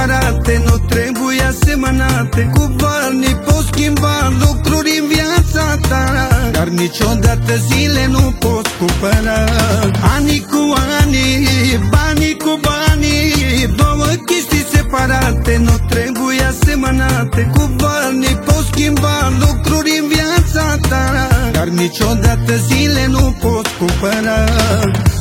separate nu trebuie asemănate. Cu banii poți schimba lucruri în viața ta, dar niciodată zile nu poți cumpăra. Anii cu anii, banii cu banii, două chestii separate nu trebuie asemănate. Cu banii poți schimba lucruri în viața ta, dar niciodată zile nu poți cumpăra.